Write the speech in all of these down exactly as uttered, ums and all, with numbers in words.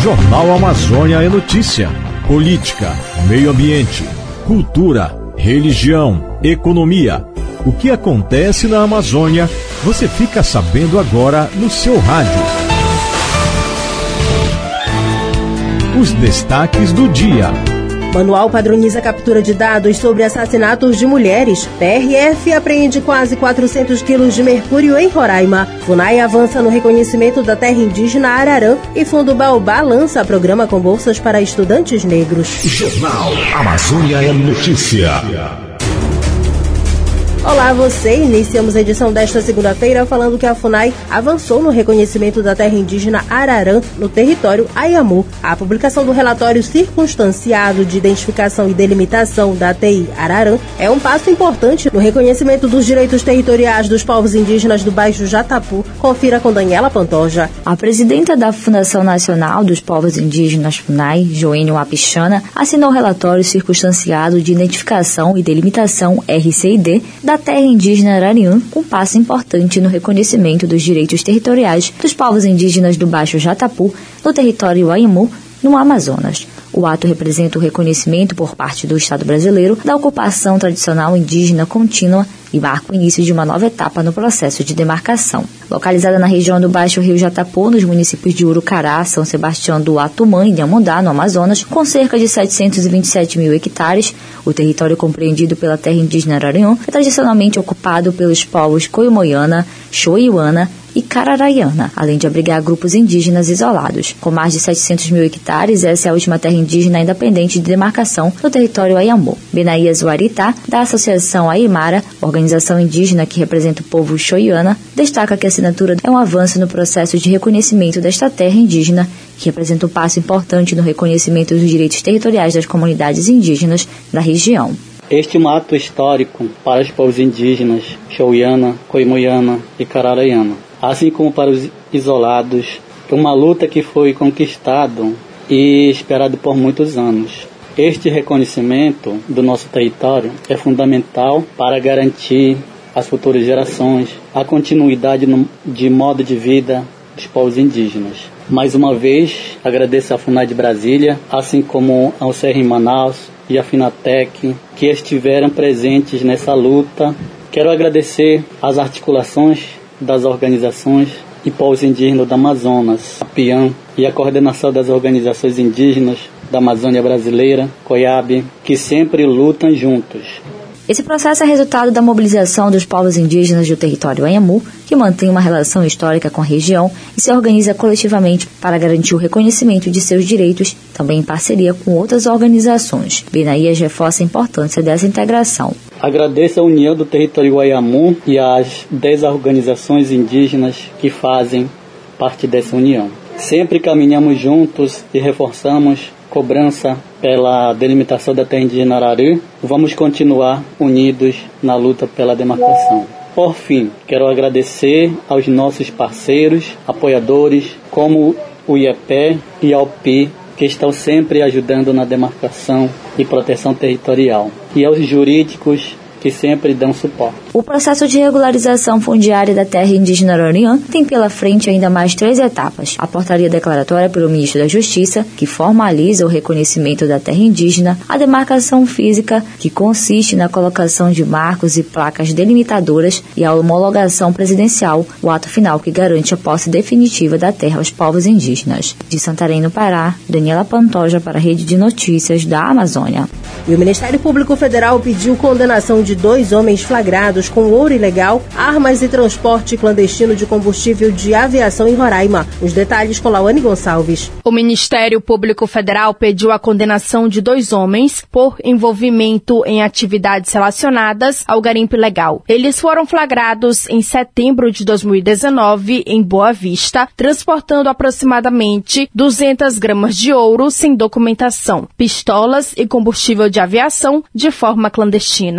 Jornal Amazônia é notícia. Política, meio ambiente, cultura, religião, economia. O que acontece na Amazônia, você fica sabendo agora no seu rádio. Os destaques do dia. Manual padroniza a captura de dados sobre assassinatos de mulheres. P R F apreende quase quatrocentos quilos de mercúrio em Roraima. FUNAI avança no reconhecimento da terra indígena Ararã. E Fundo Baobá lança programa com bolsas para estudantes negros. Jornal Amazônia é notícia. Olá, você! Iniciamos a edição desta segunda-feira falando que a FUNAI avançou no reconhecimento da terra indígena Ararã no território Ayamu. A publicação do relatório circunstanciado de identificação e delimitação da T I Ararã é um passo importante no reconhecimento dos direitos territoriais dos povos indígenas do Baixo Jatapu. Confira com Daniela Pantoja. A presidenta da Fundação Nacional dos Povos Indígenas, FUNAI, Joênio Wapichana, assinou o relatório circunstanciado de identificação e delimitação R C I D da da terra indígena Arariã, um passo importante no reconhecimento dos direitos territoriais dos povos indígenas do Baixo Jatapu, no território Ayamu, no Amazonas. O ato representa o reconhecimento por parte do Estado brasileiro da ocupação tradicional indígena contínua e marca o início de uma nova etapa no processo de demarcação. Localizada na região do Baixo Rio Jatapu, nos municípios de Urucará, São Sebastião do Atumã e Nhamundá, no Amazonas, com cerca de setecentos e vinte e sete mil hectares, o território compreendido pela terra indígena Arariã é tradicionalmente ocupado pelos povos Coimoiana, Choiuana e Cararaiana, além de abrigar grupos indígenas isolados. Com mais de setecentos mil hectares, essa é a última terra indígena independente de demarcação no território Ayamu. Benaías Waritá, da Associação Aimara, organização indígena que representa o povo Choiuana, destaca que a assinatura é um avanço no processo de reconhecimento desta terra indígena, que representa um passo importante no reconhecimento dos direitos territoriais das comunidades indígenas da região. Este é um ato histórico para os povos indígenas Choiuana, Coimoiana e Cararaiana, assim como para os isolados, uma luta que foi conquistada e esperada por muitos anos. Este reconhecimento do nosso território é fundamental para garantir às futuras gerações a continuidade no, de modo de vida dos povos indígenas. Mais uma vez, agradeço à FUNAI de Brasília, assim como ao C R em Manaus e à FINATEC, que estiveram presentes nessa luta. Quero agradecer às articulações das organizações e povos indígenas do Amazonas, a PIAM, e a coordenação das organizações indígenas da Amazônia Brasileira, COIAB, que sempre lutam juntos. Esse processo é resultado da mobilização dos povos indígenas do território Ayamu, que mantém uma relação histórica com a região e se organiza coletivamente para garantir o reconhecimento de seus direitos, também em parceria com outras organizações. Benaías reforça a importância dessa integração. Agradeço a união do território Ayamu e às dez organizações indígenas que fazem parte dessa união. Sempre caminhamos juntos e reforçamos cobrança pela delimitação da terra indígena Ararã. Vamos continuar unidos na luta pela demarcação. Por fim, quero agradecer aos nossos parceiros, apoiadores, como o I E P e a O P I, que estão sempre ajudando na demarcação e proteção territorial, e aos jurídicos que sempre dão suporte. O processo de regularização fundiária da terra indígena Arariã tem pela frente ainda mais três etapas. A portaria declaratória pelo Ministro da Justiça, que formaliza o reconhecimento da terra indígena, a demarcação física, que consiste na colocação de marcos e placas delimitadoras, e a homologação presidencial, o ato final que garante a posse definitiva da terra aos povos indígenas. De Santarém, no Pará, Daniela Pantoja para a Rede de Notícias da Amazônia. E o Ministério Público Federal pediu condenação de dois homens flagrados com ouro ilegal, armas e transporte clandestino de combustível de aviação em Roraima. Os detalhes com Lawane Gonçalves. O Ministério Público Federal pediu a condenação de dois homens por envolvimento em atividades relacionadas ao garimpo ilegal. Eles foram flagrados em setembro de dois mil e dezenove em Boa Vista, transportando aproximadamente duzentas gramas de ouro sem documentação, pistolas e combustível de aviação de forma clandestina. A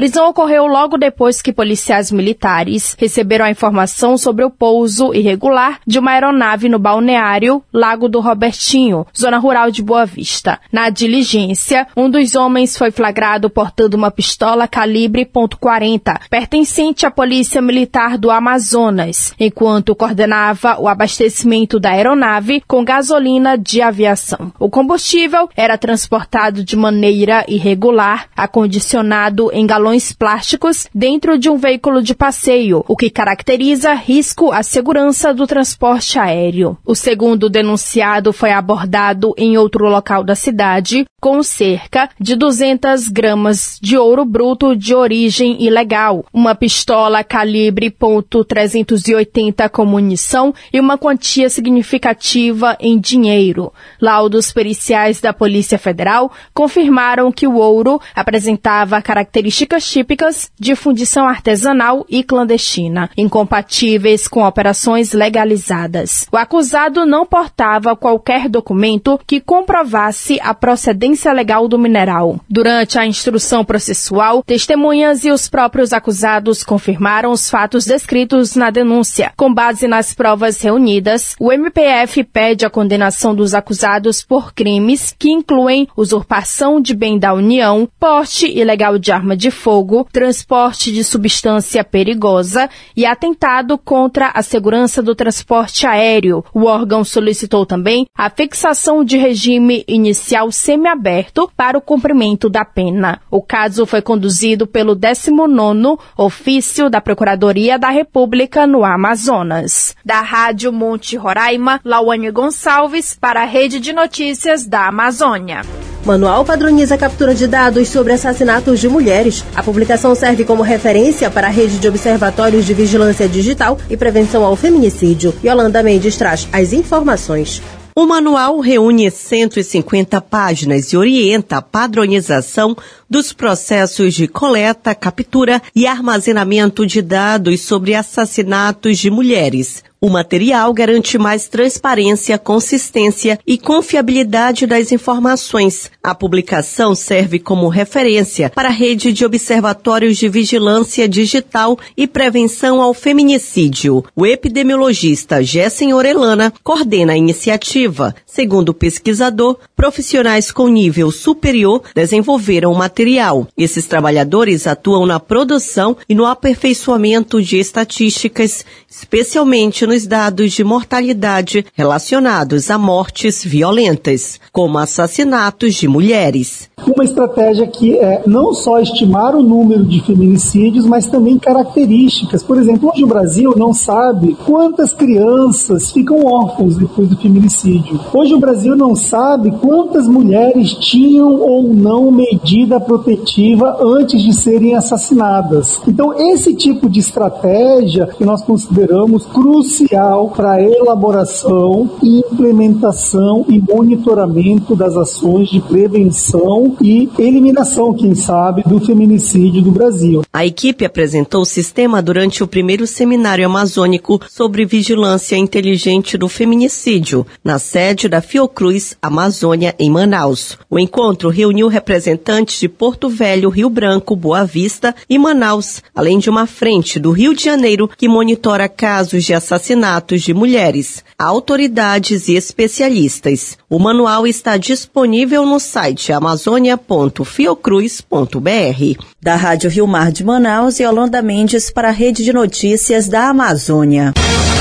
prisão ocorreu logo depois que policiais militares receberam a informação sobre o pouso irregular de uma aeronave no balneário Lago do Robertinho, zona rural de Boa Vista. Na diligência, um dos homens foi flagrado portando uma pistola calibre ponto quarenta, pertencente à Polícia Militar do Amazonas, enquanto coordenava o abastecimento da aeronave com gasolina de aviação. O combustível era transportado de maneira irregular, acondicionado em galões plásticos dentro de um veículo de passeio, o que caracteriza risco à segurança do transporte aéreo. O segundo denunciado foi abordado em outro local da cidade com cerca de duzentas gramas de ouro bruto de origem ilegal, uma pistola calibre ponto trezentos e oitenta com munição e uma quantia significativa em dinheiro. Laudos periciais da Polícia Federal confirmaram que o ouro apresentava características típicas de fundição artesanal e clandestina, incompatíveis com operações legalizadas. O acusado não portava qualquer documento que comprovasse a procedência legal do mineral. Durante a instrução processual, testemunhas e os próprios acusados confirmaram os fatos descritos na denúncia. Com base nas provas reunidas, o M P F pede a condenação dos acusados por crimes que incluem usurpação de bem da União, porte ilegal de arma de fogo, transporte de substância perigosa e atentado contra a segurança do transporte aéreo. O órgão solicitou também a fixação de regime inicial semiaberto para o cumprimento da pena. O caso foi conduzido pelo décimo nono Ofício da Procuradoria da República no Amazonas. Da Rádio Monte Roraima, Lauane Gonçalves para a Rede de Notícias da Amazônia. Manual padroniza a captura de dados sobre assassinatos de mulheres. A publicação serve como referência para a rede de observatórios de vigilância digital e prevenção ao feminicídio. Yolanda Mendes traz as informações. O manual reúne cento e cinquenta páginas e orienta a padronização dos processos de coleta, captura e armazenamento de dados sobre assassinatos de mulheres. O material garante mais transparência, consistência e confiabilidade das informações. A publicação serve como referência para a rede de observatórios de vigilância digital e prevenção ao feminicídio. O epidemiologista Gessen Orellana coordena a iniciativa. Segundo o pesquisador, profissionais com nível superior desenvolveram o material. Esses trabalhadores atuam na produção e no aperfeiçoamento de estatísticas, especialmente nos dados de mortalidade relacionados a mortes violentas, como assassinatos de mulheres. Uma estratégia que é não só estimar o número de feminicídios, mas também características. Por exemplo, hoje o Brasil não sabe quantas crianças ficam órfãos depois do feminicídio. Hoje o Brasil não sabe quantas mulheres tinham ou não medida protetiva antes de serem assassinadas. Então, esse tipo de estratégia que nós consideramos crucial para a elaboração, implementação e monitoramento das ações de prevenção e eliminação, quem sabe, do feminicídio do Brasil. A equipe apresentou o sistema durante o primeiro seminário amazônico sobre vigilância inteligente do feminicídio, na sede da Fiocruz Amazônia, em Manaus. O encontro reuniu representantes de Porto Velho, Rio Branco, Boa Vista e Manaus, além de uma frente do Rio de Janeiro que monitora casos de assassinatos de mulheres, autoridades e especialistas. O manual está disponível no site amazônia ponto fiocruz ponto b r. Da Rádio Rio Mar de Manaus, Yolanda Mendes para a Rede de Notícias da Amazônia.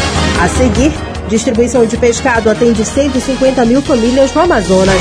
A seguir, distribuição de pescado atende cento e cinquenta mil famílias no Amazonas.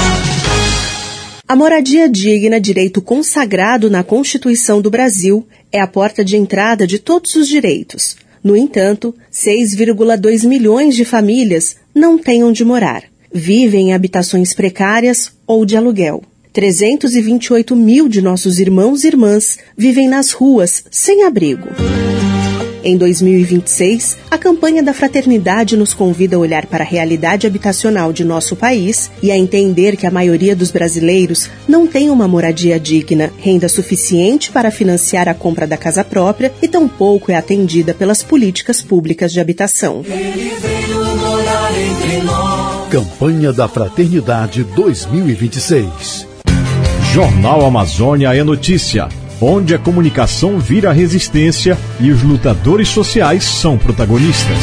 A moradia digna, direito consagrado na Constituição do Brasil, é a porta de entrada de todos os direitos. No entanto, seis vírgula dois milhões de famílias não têm onde morar. Vivem em habitações precárias ou de aluguel. trezentos e vinte e oito mil de nossos irmãos e irmãs vivem nas ruas, sem abrigo. Em dois mil e vinte e seis, a campanha da Fraternidade nos convida a olhar para a realidade habitacional de nosso país e a entender que a maioria dos brasileiros não tem uma moradia digna, renda suficiente para financiar a compra da casa própria e tampouco é atendida pelas políticas públicas de habitação. Ele veio morar entre nós. Campanha da Fraternidade dois mil e vinte e seis. Jornal Amazônia é notícia. onde a comunicação vira resistência e os lutadores sociais são protagonistas.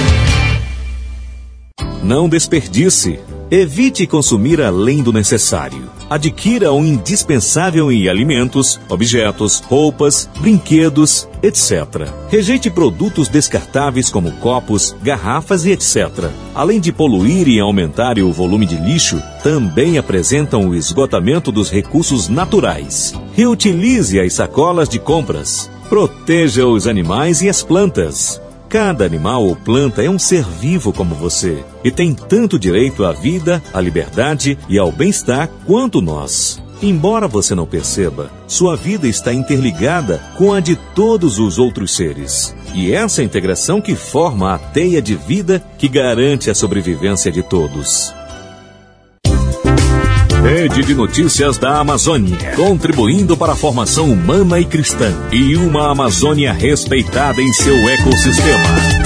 Não desperdice. Evite consumir além do necessário. Adquira o indispensável em alimentos, objetos, roupas, brinquedos, etcétera. Rejeite produtos descartáveis como copos, garrafas e etcétera. Além de poluir e aumentar o volume de lixo, também apresentam o esgotamento dos recursos naturais. Reutilize as sacolas de compras. Proteja os animais e as plantas. Cada animal ou planta é um ser vivo como você e tem tanto direito à vida, à liberdade e ao bem-estar quanto nós. Embora você não perceba, sua vida está interligada com a de todos os outros seres. E essa integração que forma a teia de vida que garante a sobrevivência de todos. Rede de Notícias da Amazônia, contribuindo para a formação humana e cristã e uma Amazônia respeitada em seu ecossistema.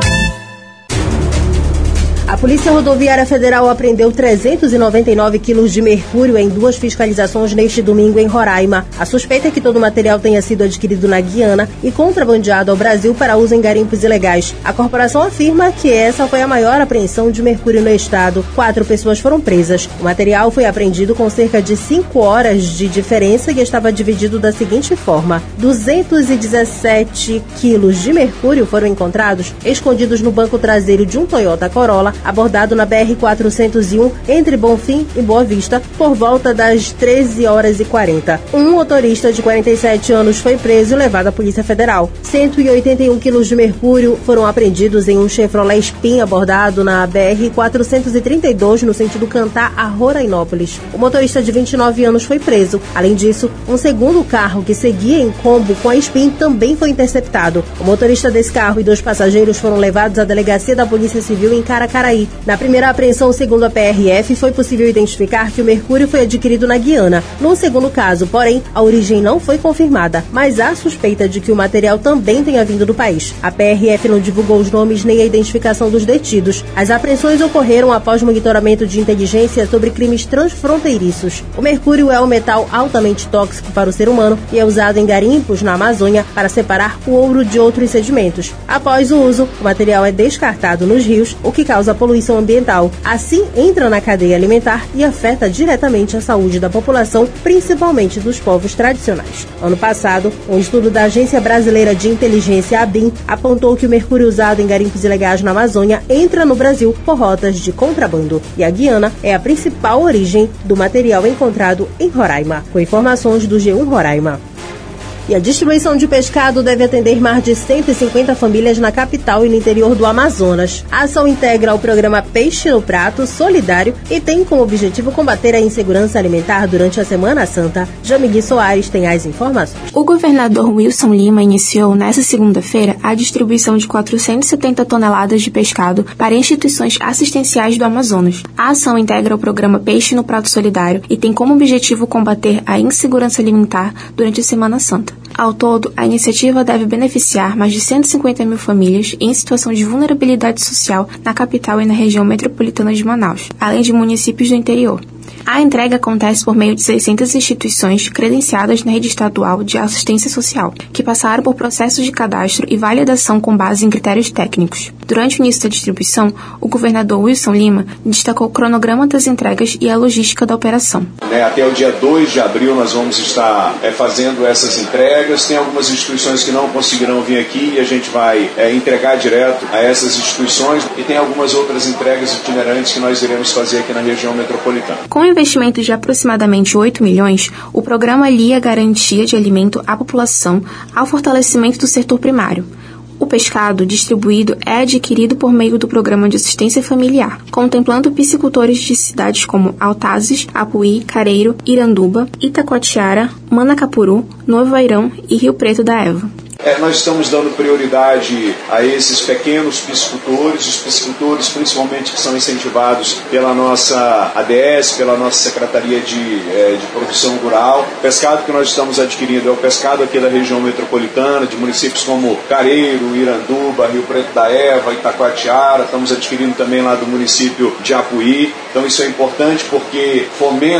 A Polícia Rodoviária Federal apreendeu trezentos e noventa e nove quilos de mercúrio em duas fiscalizações neste domingo em Roraima. A suspeita é que todo o material tenha sido adquirido na Guiana e contrabandeado ao Brasil para uso em garimpos ilegais. A corporação afirma que essa foi a maior apreensão de mercúrio no estado. Quatro pessoas foram presas. O material foi apreendido com cerca de cinco horas de diferença e estava dividido da seguinte forma: duzentos e dezessete quilos de mercúrio foram encontrados escondidos no banco traseiro de um Toyota Corolla, abordado na B R quatrocentos e um entre Bonfim e Boa Vista por volta das treze horas e quarenta. Um motorista de quarenta e sete anos foi preso e levado à Polícia Federal. cento e oitenta e um quilos de mercúrio foram apreendidos em um Chevrolet Spin abordado na B R quatrocentos e trinta e dois no sentido Cantá a Rorainópolis. O motorista de vinte e nove anos foi preso. Além disso, um segundo carro que seguia em combo com a Spin também foi interceptado. O motorista desse carro e dois passageiros foram levados à delegacia da Polícia Civil em Caracaraí. Na primeira apreensão, segundo a P R F, foi possível identificar que o mercúrio foi adquirido na Guiana. No segundo caso, porém, a origem não foi confirmada, mas há suspeita de que o material também tenha vindo do país. A P R F não divulgou os nomes nem a identificação dos detidos. As apreensões ocorreram após monitoramento de inteligência sobre crimes transfronteiriços. O mercúrio é um metal altamente tóxico para o ser humano e é usado em garimpos na Amazônia para separar o ouro de outros sedimentos. Após o uso, o material é descartado nos rios, o que causa poluição ambiental. Assim, entra na cadeia alimentar e afeta diretamente a saúde da população, principalmente dos povos tradicionais. Ano passado, um estudo da Agência Brasileira de Inteligência, ABIN, apontou que o mercúrio usado em garimpos ilegais na Amazônia entra no Brasil por rotas de contrabando. E a Guiana é a principal origem do material encontrado em Roraima. Com informações do G um Roraima. E a distribuição de pescado deve atender mais de cento e cinquenta famílias na capital e no interior do Amazonas. A ação integra o programa Peixe no Prato Solidário e tem como objetivo combater a insegurança alimentar durante a Semana Santa. Jamigui Soares tem as informações. O governador Wilson Lima iniciou nesta segunda-feira a distribuição de quatrocentas e setenta toneladas de pescado para instituições assistenciais do Amazonas. A ação integra o programa Peixe no Prato Solidário e tem como objetivo combater a insegurança alimentar durante a Semana Santa. Ao todo, a iniciativa deve beneficiar mais de cento e cinquenta mil famílias em situação de vulnerabilidade social na capital e na região metropolitana de Manaus, além de municípios do interior. A entrega acontece por meio de seiscentas instituições credenciadas na rede estadual de assistência social, que passaram por processos de cadastro e validação com base em critérios técnicos. Durante o início da distribuição, o governador Wilson Lima destacou o cronograma das entregas e a logística da operação. Até o dia dois de abril nós vamos estar é, fazendo essas entregas. Tem algumas instituições que não conseguirão vir aqui e a gente vai é, entregar direto a essas instituições. E tem algumas outras entregas itinerantes que nós iremos fazer aqui na região metropolitana. Com investimento de aproximadamente oito milhões, o programa alia a garantia de alimento à população ao fortalecimento do setor primário. O pescado distribuído é adquirido por meio do Programa de Assistência Familiar, contemplando piscicultores de cidades como Altazes, Apuí, Careiro, Iranduba, Itacoatiara, Manacapuru, Novo Airão e Rio Preto da Eva. É, nós estamos dando prioridade a esses pequenos piscicultores, os piscicultores principalmente que são incentivados pela nossa A D S, pela nossa Secretaria de, é, de Produção Rural. O pescado que nós estamos adquirindo é o pescado aqui da região metropolitana, de municípios como Careiro, Iranduba, Rio Preto da Eva, Itacoatiara. Estamos adquirindo também lá do município de Apuí. Então isso é importante porque fomenta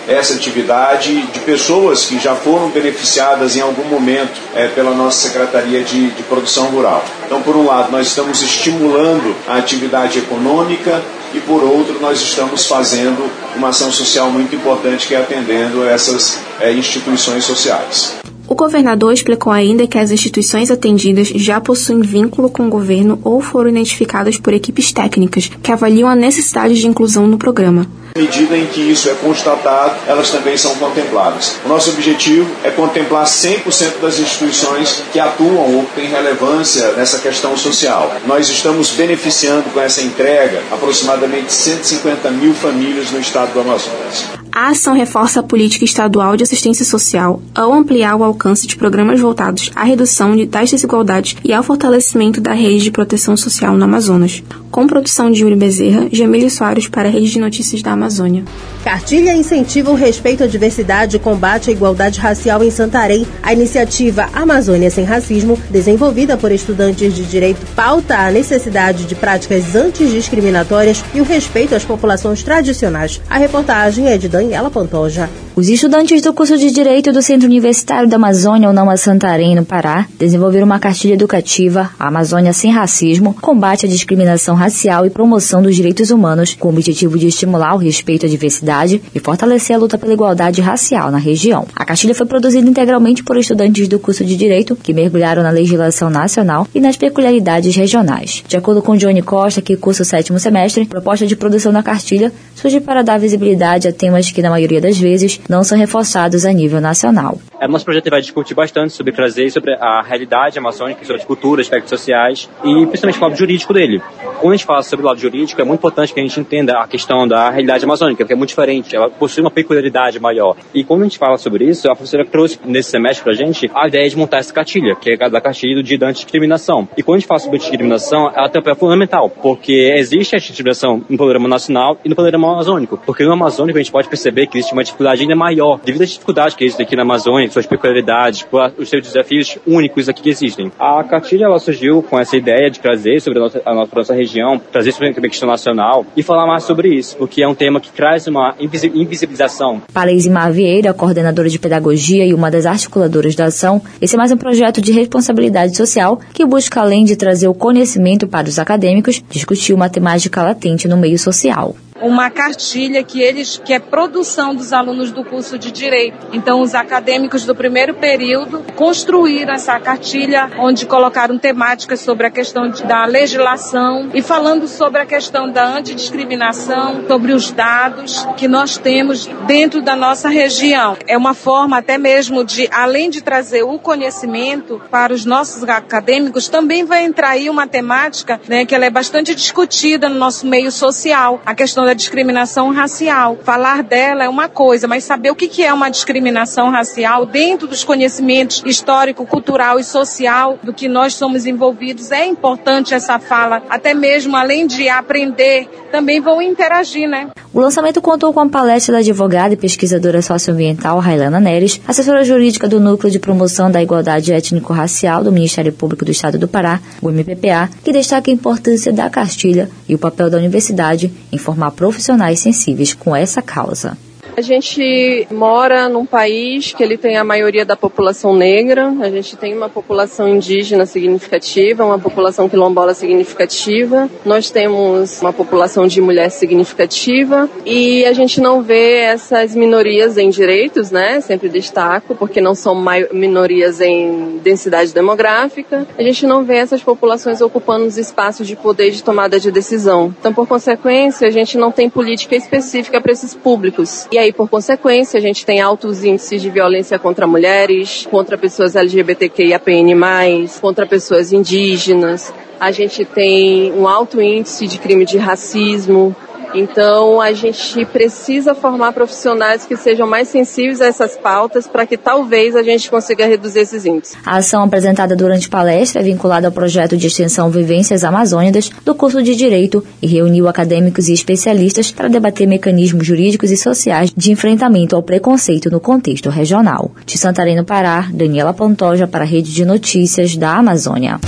essa atividade de pessoas que já foram beneficiadas em algum momento é, pela nossa Secretaria de, de Produção Rural. Então, por um lado, nós estamos estimulando a atividade econômica e, por outro, nós estamos fazendo uma ação social muito importante que é atendendo essas é, instituições sociais. O governador explicou ainda que as instituições atendidas já possuem vínculo com o governo ou foram identificadas por equipes técnicas que avaliam a necessidade de inclusão no programa. À medida em que isso é constatado, elas também são contempladas. O nosso objetivo é contemplar cem por cento das instituições que atuam ou que têm relevância nessa questão social. Nós estamos beneficiando com essa entrega aproximadamente cento e cinquenta mil famílias no estado do Amazonas. A ação reforça a política estadual de assistência social ao ampliar o alcance de programas voltados à redução das desigualdades e ao fortalecimento da rede de proteção social no Amazonas. Com produção de Yuri Bezerra, Jamílio Soares para a Rede de Notícias da Amazônia. Cartilha incentiva o respeito à diversidade e combate à igualdade racial em Santarém. A iniciativa Amazônia Sem Racismo, desenvolvida por estudantes de direito, pauta a necessidade de práticas antidiscriminatórias e o respeito às populações tradicionais. A reportagem é de Daniela Pantoja. Os estudantes do curso de Direito do Centro Universitário da Amazônia, UNAMA Santarém, no Pará, desenvolveram uma cartilha educativa, a Amazônia Sem Racismo, combate à discriminação racial e promoção dos direitos humanos, com o objetivo de estimular o respeito à diversidade e fortalecer a luta pela igualdade racial na região. A cartilha foi produzida integralmente por estudantes do curso de Direito, que mergulharam na legislação nacional e nas peculiaridades regionais. De acordo com Johnny Costa, que cursa o sétimo semestre, a proposta de produção da cartilha surge para dar visibilidade a temas que, na maioria das vezes, não são reforçados a nível nacional. É, nosso projeto vai discutir bastante sobre trazer sobre a realidade amazônica, sobre as culturas, aspectos sociais e principalmente o lado jurídico dele. Quando a gente fala sobre o lado jurídico, é muito importante que a gente entenda a questão da realidade amazônica, porque é muito diferente, ela possui uma peculiaridade maior. E quando a gente fala sobre isso, a professora trouxe nesse semestre pra gente a ideia de montar essa cartilha, que é da cartilha do Dia da Antidiscriminação. E quando a gente fala sobre discriminação, ela tem um papel fundamental, porque existe a discriminação no panorama nacional e no panorama amazônico. Porque no amazônico a gente pode perceber que existe uma dificuldade ainda maior, devido às dificuldades que existem aqui na Amazônia, suas peculiaridades, os seus desafios únicos aqui que existem. A cartilha ela surgiu com essa ideia de trazer sobre a nossa, a nossa, a nossa região, trazer sobre a questão nacional e falar mais sobre isso, porque é um tema que traz uma invisibilização. Para Isimar Vieira, coordenadora de pedagogia e uma das articuladoras da ação, esse é mais um projeto de responsabilidade social que busca, além de trazer o conhecimento para os acadêmicos, discutir uma temática latente no meio social. Uma cartilha que eles que é produção dos alunos do curso de Direito. Então, os acadêmicos do primeiro período construíram essa cartilha, onde colocaram temáticas sobre a questão de, da legislação e falando sobre a questão da antidiscriminação, sobre os dados que nós temos dentro da nossa região. É uma forma até mesmo de, além de trazer o conhecimento para os nossos acadêmicos, também vai entrar aí uma temática, né, que ela é bastante discutida no nosso meio social, a questão da discriminação racial. Falar dela é uma coisa, mas saber o que é uma discriminação racial dentro dos conhecimentos histórico, cultural e social do que nós somos envolvidos, é importante essa fala, até mesmo além de aprender, também vão interagir, né? O lançamento contou com a palestra da advogada e pesquisadora socioambiental Railana Neres, assessora jurídica do Núcleo de Promoção da Igualdade Étnico-Racial do Ministério Público do Estado do Pará, o M P P A, que destaca a importância da cartilha e o papel da universidade em formar profissionais sensíveis com essa causa. A gente mora num país que ele tem a maioria da população negra, a gente tem uma população indígena significativa, uma população quilombola significativa, nós temos uma população de mulher significativa e a gente não vê essas minorias em direitos, né? Sempre destaco, porque não são minorias em densidade demográfica, a gente não vê essas populações ocupando os espaços de poder de tomada de decisão. Então, por consequência, a gente não tem política específica para esses públicos. E aí, por consequência, a gente tem altos índices de violência contra mulheres, contra pessoas L G B T Q I A P N mais, contra pessoas indígenas. A gente tem um alto índice de crime de racismo. Então, a gente precisa formar profissionais que sejam mais sensíveis a essas pautas para que talvez a gente consiga reduzir esses índices. A ação apresentada durante palestra é vinculada ao projeto de extensão Vivências Amazônicas do curso de Direito e reuniu acadêmicos e especialistas para debater mecanismos jurídicos e sociais de enfrentamento ao preconceito no contexto regional. De Santarém, no Pará, Daniela Pantoja para a Rede de Notícias da Amazônia.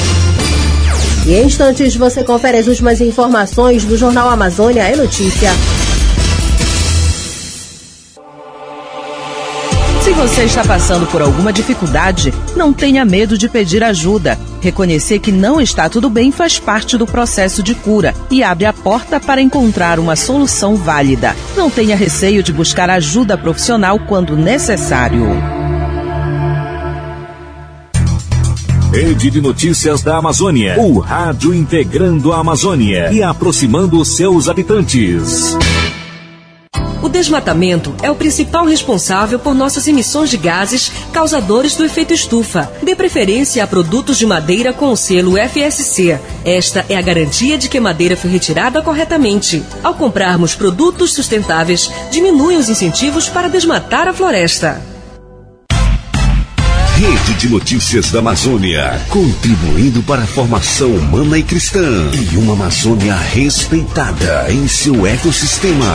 E em instantes você confere as últimas informações do Jornal Amazônia é Notícia. você está passando por alguma dificuldade, não tenha medo de pedir ajuda. Reconhecer que não está tudo bem faz parte do processo de cura e abre a porta para encontrar uma solução válida. Não tenha receio de buscar ajuda profissional quando necessário. Rede de Notícias da Amazônia. O rádio integrando a Amazônia e aproximando os seus habitantes. O desmatamento é o principal responsável por nossas emissões de gases causadores do efeito estufa. Dê preferência a produtos de madeira com o selo F S C. Esta é a garantia de que a madeira foi retirada corretamente. Ao comprarmos produtos sustentáveis, diminui os incentivos para desmatar a floresta. Rede de Notícias da Amazônia, contribuindo para a formação humana e cristã e uma Amazônia respeitada em seu ecossistema.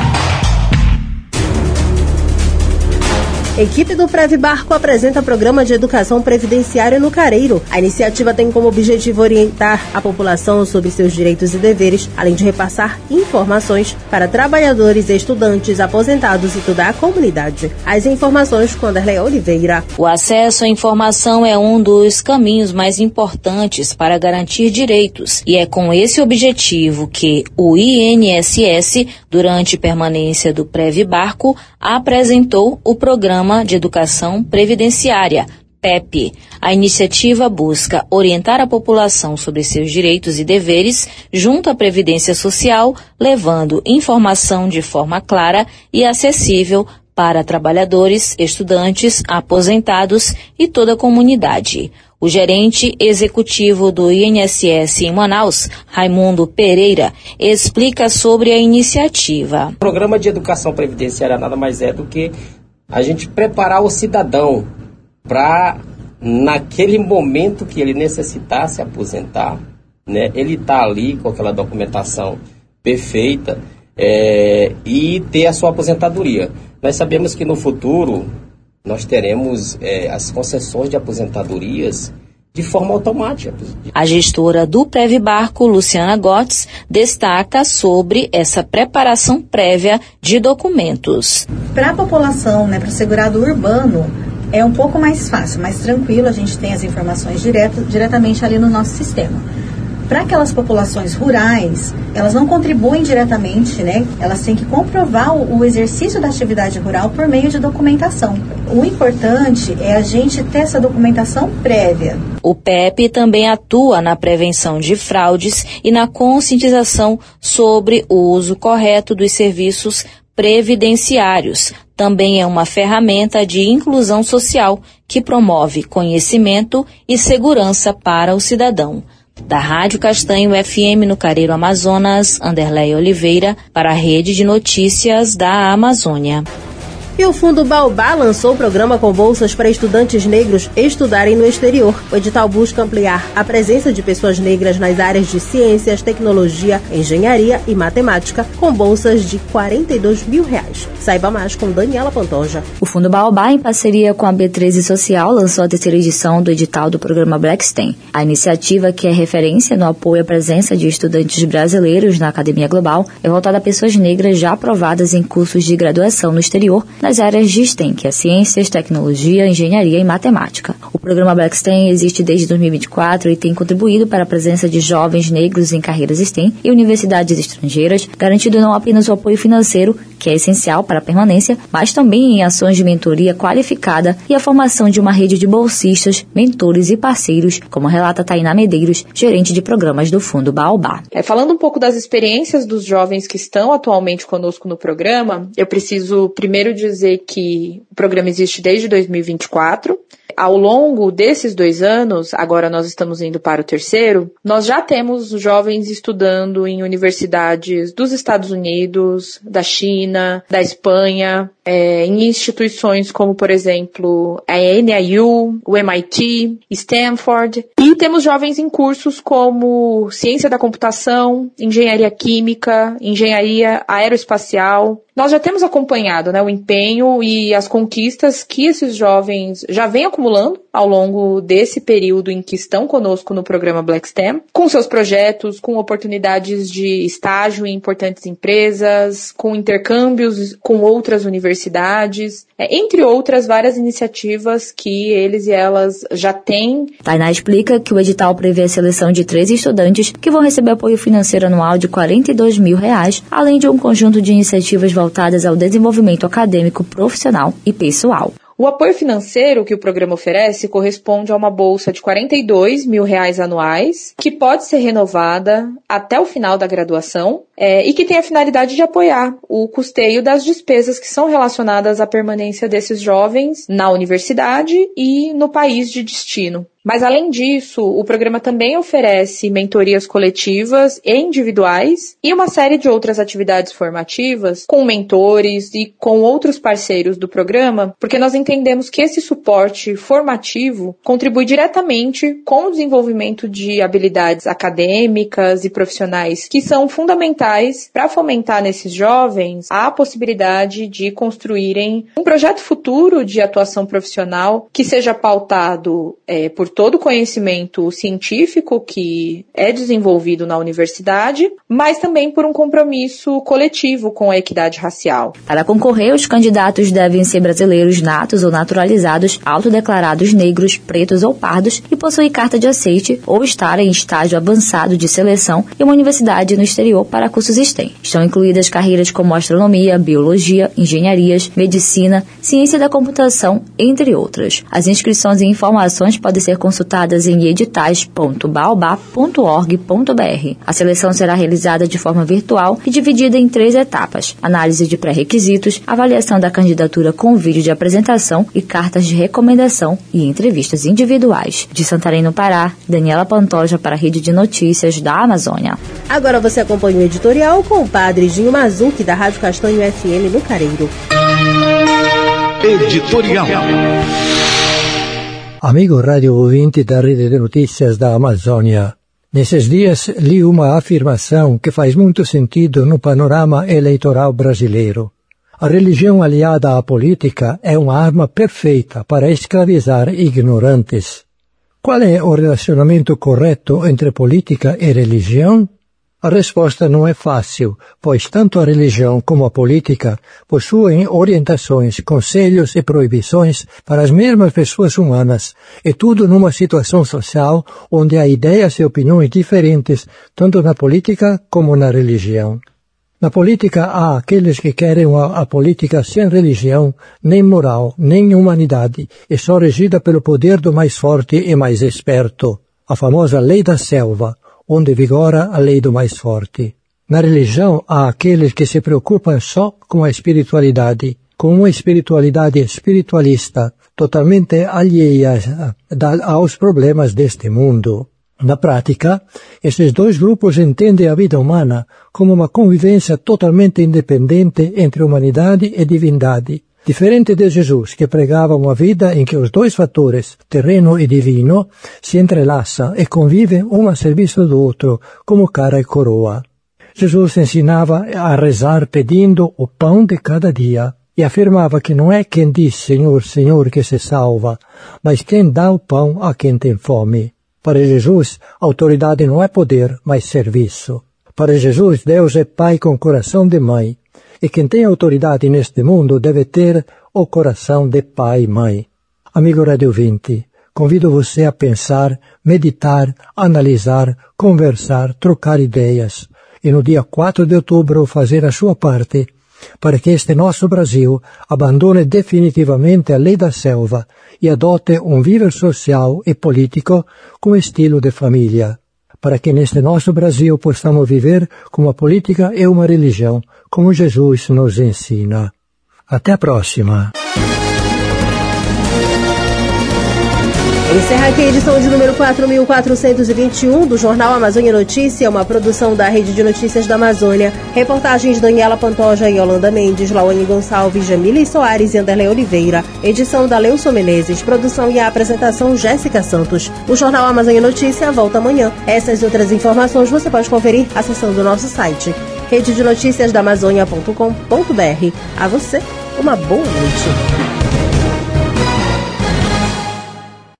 Equipe do Previbarco apresenta programa de educação previdenciária no Careiro. A iniciativa tem como objetivo orientar a população sobre seus direitos e deveres, além de repassar informações para trabalhadores, estudantes, aposentados e toda a comunidade. As informações com Anderlei Oliveira. O acesso à informação é um dos caminhos mais importantes para garantir direitos, e é com esse objetivo que o I N S S, durante permanência do Previbarco, apresentou o programa de Educação Previdenciária, P E P. A iniciativa busca orientar a população sobre seus direitos e deveres junto à Previdência Social, levando informação de forma clara e acessível para trabalhadores, estudantes, aposentados e toda a comunidade. O gerente executivo do I N S S em Manaus, Raimundo Pereira, explica sobre a iniciativa. O programa de educação previdenciária nada mais é do que a gente preparar o cidadão para, naquele momento que ele necessitar se aposentar, né, ele tá ali com aquela documentação perfeita é, e ter a sua aposentadoria. Nós sabemos que no futuro nós teremos é, as concessões de aposentadorias de forma automática. A gestora do Previbarco, Luciana Gotts, destaca sobre essa preparação prévia de documentos. Para a população, né, para o segurado urbano, é um pouco mais fácil, mais tranquilo, a gente tem as informações direto, diretamente ali no nosso sistema. Para aquelas populações rurais, elas não contribuem diretamente, né? Elas têm que comprovar o, o exercício da atividade rural por meio de documentação. O importante é a gente ter essa documentação prévia. O P E P também atua na prevenção de fraudes e na conscientização sobre o uso correto dos serviços previdenciários. Também é uma ferramenta de inclusão social que promove conhecimento e segurança para o cidadão. Da Rádio Castanho F M no Careiro Amazonas, Anderlei Oliveira, para a Rede de Notícias da Amazônia. E o Fundo Baobá lançou o programa com bolsas para estudantes negros estudarem no exterior. O edital busca ampliar a presença de pessoas negras nas áreas de ciências, tecnologia, engenharia e matemática, com bolsas de quarenta e dois mil reais. Saiba mais com Daniela Pantoja. O Fundo Baobá, em parceria com a B treze Social, lançou a terceira edição do edital do programa Blackstein. A iniciativa, que é referência no apoio à presença de estudantes brasileiros na Academia Global, é voltada a pessoas negras já aprovadas em cursos de graduação no exterior, nas áreas de STEM, que é Ciências, Tecnologia, Engenharia e Matemática. O programa Blackstein existe desde dois mil e vinte e quatro e tem contribuído para a presença de jovens negros em carreiras STEM e universidades estrangeiras, garantindo não apenas o apoio financeiro, que é essencial para a permanência, mas também em ações de mentoria qualificada e a formação de uma rede de bolsistas, mentores e parceiros, como relata Tainá Medeiros, gerente de programas do Fundo Baobá. É, falando um pouco das experiências dos jovens que estão atualmente conosco no programa, eu preciso primeiro dizer que o programa existe desde dois mil e vinte e quatro. Ao longo desses dois anos, agora nós estamos indo para o terceiro, nós já temos jovens estudando em universidades dos Estados Unidos, da China, da Espanha, é, em instituições como, por exemplo, a N I U, o M I T, Stanford. E temos jovens em cursos como Ciência da Computação, Engenharia Química, Engenharia Aeroespacial. Nós já temos acompanhado, né, o empenho e as conquistas que esses jovens já vêm acumulando ao longo desse período em que estão conosco no programa Blackstein, com seus projetos, com oportunidades de estágio em importantes empresas, com intercâmbios com outras universidades, universidades, é, entre outras várias iniciativas que eles e elas já têm. Tainá explica que o edital prevê a seleção de três estudantes que vão receber apoio financeiro anual de quarenta e dois mil reais, além de um conjunto de iniciativas voltadas ao desenvolvimento acadêmico, profissional e pessoal. O apoio financeiro que o programa oferece corresponde a uma bolsa de quarenta e dois mil reais anuais, que pode ser renovada até o final da graduação, é, e que tem a finalidade de apoiar o custeio das despesas que são relacionadas à permanência desses jovens na universidade e no país de destino. Mas, além disso, o programa também oferece mentorias coletivas e individuais e uma série de outras atividades formativas com mentores e com outros parceiros do programa, porque nós entendemos que esse suporte formativo contribui diretamente com o desenvolvimento de habilidades acadêmicas e profissionais que são fundamentais para fomentar nesses jovens a possibilidade de construírem um projeto futuro de atuação profissional que seja pautado é, por todo o conhecimento científico que é desenvolvido na universidade, mas também por um compromisso coletivo com a equidade racial. Para concorrer, os candidatos devem ser brasileiros natos ou naturalizados, autodeclarados negros, pretos ou pardos e possuir carta de aceite ou estar em estágio avançado de seleção em uma universidade no exterior para cursos STEM. Estão incluídas carreiras como astronomia, biologia, engenharias, medicina, ciência da computação, entre outras. As inscrições e informações podem ser consultadas em editais ponto baobá ponto org ponto br. A seleção será realizada de forma virtual e dividida em três etapas: análise de pré-requisitos, avaliação da candidatura com vídeo de apresentação e cartas de recomendação e entrevistas individuais. De Santarém, no Pará, Daniela Pantoja para a Rede de Notícias da Amazônia. Agora você acompanha o editorial com o padre Ginho Mazuki, da Rádio Castanho F M no Careiro. Editorial. Amigo rádio ouvinte da Rede de Notícias da Amazônia, nesses dias li uma afirmação que faz muito sentido no panorama eleitoral brasileiro. A religião aliada à política é uma arma perfeita para escravizar ignorantes. Qual é o relacionamento correto entre política e religião? A resposta não é fácil, pois tanto a religião como a política possuem orientações, conselhos e proibições para as mesmas pessoas humanas, e tudo numa situação social onde há ideias e opiniões diferentes, tanto na política como na religião. Na política há aqueles que querem a, a política sem religião, nem moral, nem humanidade, e só regida pelo poder do mais forte e mais esperto, a famosa lei da selva, onde vigora a lei do mais forte. Na religião há aqueles que se preocupam só com a espiritualidade, com uma espiritualidade espiritualista, totalmente alheia aos problemas deste mundo. Na prática, esses dois grupos entendem a vida humana como uma convivência totalmente independente entre humanidade e divindade. Diferente de Jesus, que pregava uma vida em que os dois fatores, terreno e divino, se entrelaçam e convivem um a serviço do outro, como cara e coroa. Jesus ensinava a rezar pedindo o pão de cada dia e afirmava que não é quem diz Senhor, Senhor que se salva, mas quem dá o pão a quem tem fome. Para Jesus, autoridade não é poder, mas serviço. Para Jesus, Deus é Pai com coração de mãe. E quem tem autoridade neste mundo deve ter o coração de pai e mãe. Amigo rádio ouvinte, convido você a pensar, meditar, analisar, conversar, trocar ideias. E no dia quatro de outubro fazer a sua parte para que este nosso Brasil abandone definitivamente a lei da selva e adote um viver social e político com estilo de família. Para que neste nosso Brasil possamos viver com uma política e uma religião, como Jesus nos ensina. Até a próxima. Encerra aqui a edição de número quatro mil quatrocentos e vinte e um do Jornal Amazônia Notícia, uma produção da Rede de Notícias da Amazônia. Reportagens Daniela Pantoja e Yolanda Mendes, Lawane Gonçalves, Jamile Soares e Anderlei Oliveira. Edição da Leuson Menezes, produção e a apresentação Jéssica Santos. O Jornal Amazônia Notícia volta amanhã. Essas e outras informações você pode conferir acessando o nosso site rede de notícias da amazônia ponto com ponto br. A você, uma boa noite.